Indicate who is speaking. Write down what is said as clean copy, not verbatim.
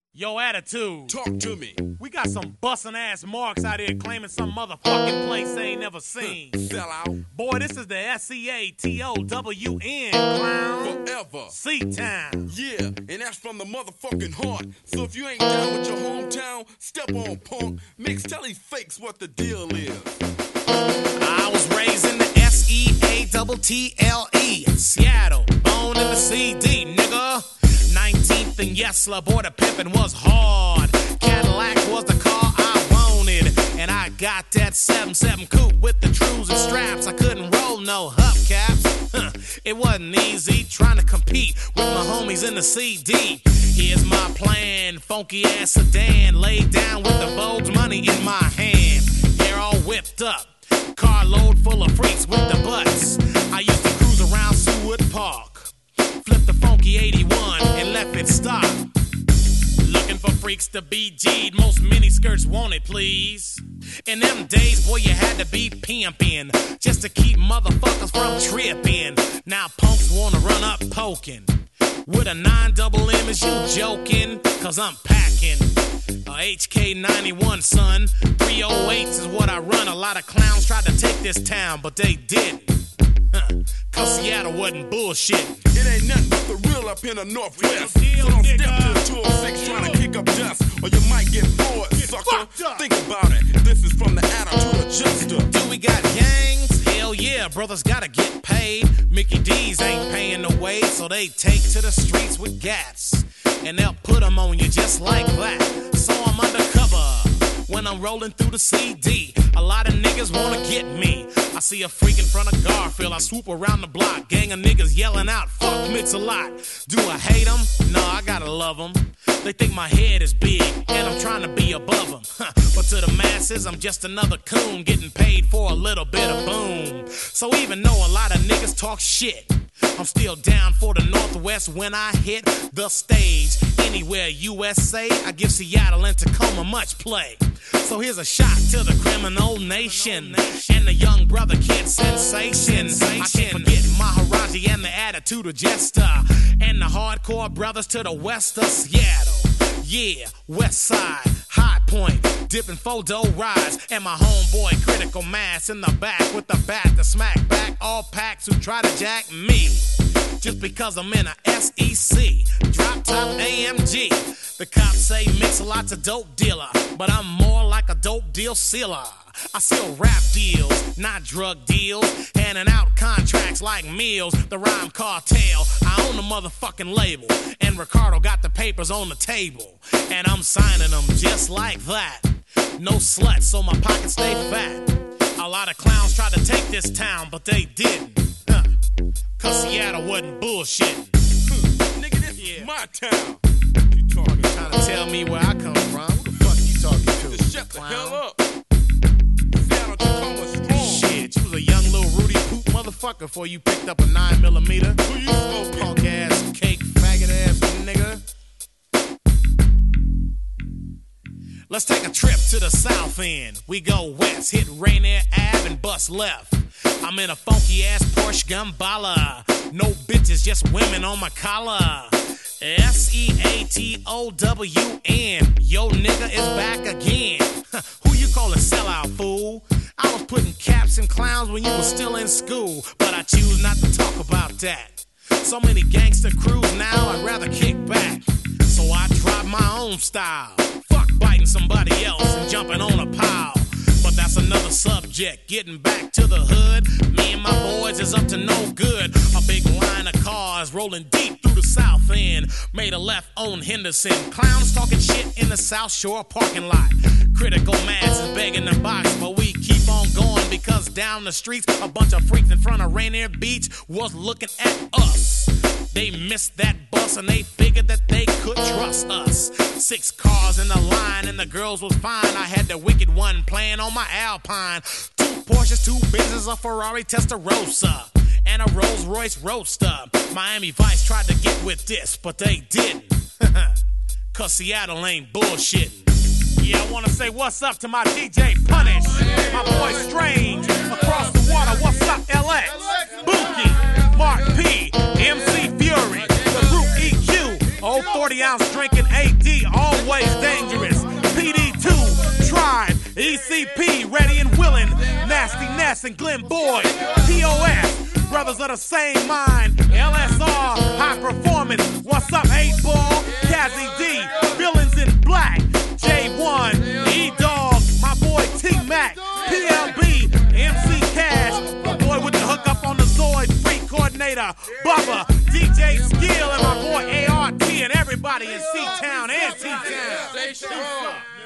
Speaker 1: Yo, attitude.
Speaker 2: Talk to me.
Speaker 1: We got some bussin' ass marks out here claiming some motherfucking place they ain't never seen.
Speaker 2: Sell out.
Speaker 1: Boy, this is the SEATOWN, clown.
Speaker 2: Forever.
Speaker 1: C-Town.
Speaker 2: Yeah, and that's from the motherfucking heart. So if you ain't down with your hometown, step on, punk. Mix, tell these fakes what the deal is.
Speaker 1: I was raised in the SEATTLE, Seattle, born in the CD, nigga. 19th and Yesler, boy, the pimpin' was hard. Cadillac was the car I wanted, and I got that 7.7 coupe with the trues and straps. I couldn't roll no hubcaps. It wasn't easy trying to compete with my homies in the CD. Here's my plan, funky ass sedan, laid down with the Vogue's money in my hand. Hair all whipped up, carload full of freaks with the butts. I used to cruise around Seward Park, flip the funky 81 and left it stop. Looking for freaks to be G'd, most miniskirts wanted, please. In them days, boy, you had to be pimpin' just to keep motherfuckers from trippin'. Now punks wanna run up poking with a 9-double-M, is you joking? Cause I'm packing a HK91, son. 308s is what I run. A lot of clowns tried to take this town, but they didn't. Cause Seattle wasn't bullshit.
Speaker 2: It ain't nothing but the real up in the Northwest. So don't step to the 206 trying to kick up dust, or you might get bored, sucker. Think about it. This is from the attitude adjuster.
Speaker 1: Do we got gangs? Hell yeah, brothers gotta get paid. Mickey D's ain't paying the way, so they take to the streets with gats, and they'll put them on you just like that. So I'm undercover when I'm rolling through the CD. A lot of niggas wanna get me. I see a freak in front of Garfield, I swoop around the block. Gang of niggas yelling out, fuck Mix-a-Lot. Do I hate them? No, I gotta love them. They think my head is big, and I'm trying to be above them. But to the masses, I'm just another coon getting paid for a little bit of boom. So even though a lot of niggas talk shit, I'm still down for the Northwest when I hit the stage. Anywhere USA, I give Seattle and Tacoma much play. So here's a shot to the criminal nation and the young brother kid sensation. I can't forget Maharaji and the attitude of Jester, and the hardcore brothers to the west of Seattle. Yeah, West Side, High Point, dipping photo rides, and my homeboy Critical Mass in the back with the bat to smack back all packs who try to jack me. Just because I'm in a SEC, drop top AMG. The cops say Mix-a-Lot's a dope dealer, but I'm more like a dope deal sealer. I seal rap deals, not drug deals, handing out contracts like meals. The rhyme cartel, I own the motherfucking label, and Ricardo got the papers on the table, and I'm signing them just like that. No sluts, so my pockets stay fat. A lot of clowns tried to take this town, but they didn't. Cause Seattle wasn't bullshitting.
Speaker 2: Nigga, this is my town.
Speaker 1: You talking, trying to tell me where I come from? Who the fuck you talking to?
Speaker 2: Just shut the hell up. Seattle, Tacoma strong.
Speaker 1: Shit, you was a young little Rudy Poop motherfucker before you picked up a 9mm.
Speaker 2: Who you smoking?
Speaker 1: Punk ass, cake, faggot ass nigga. Let's take a trip to the south end. We go west, hit Rainier Ave and bust left. I'm in a funky ass Porsche Gambala. No bitches, just women on my collar. SEATOWN. Yo nigga is back again. Who you callin' sellout, fool? I was putting caps in clowns when you was still in school, but I choose not to talk about that. So many gangster crews now, I'd rather kick back. So I drop my own style. Fuck biting somebody else and jumping on a pile. But that's another subject. Getting back to the hood, me and my boys is up to no good. A big line of cars rolling deep through the south end. Made a left on Henderson. Clowns talking shit in the South Shore parking lot. Critical Mass is begging the box, but we keep on going because down the streets, a bunch of freaks in front of Rainier Beach was looking at us. They missed that bus and they figured that they could trust us. 6 cars in the line and the girls was fine. I had the wicked one playing on my Alpine. 2 Porsches, 2 Benzes, a Ferrari Testarossa, and a Rolls Royce Roadster. Miami Vice tried to get with this, but they didn't. Cause Seattle ain't bullshitting. Yeah, I wanna say what's up to my DJ Punish, my boy Strange, across the water. What's up, LX? Bookie, Mark P, MC Fury, the group EQ, old 40-ounce drinking AD, all Bass and Glenn Boyd, POS, brothers of the same mind, LSR, high performance, what's up 8-Ball, Kazzy D, Villains in Black, J1, E-Dog, my boy T-Mac, PLB, MC Cash, my boy with the hookup on the Zoid, Free Coordinator, Bubba, DJ Skill, and my boy ART, and everybody in C-Town and T-Town.
Speaker 3: Stay strong.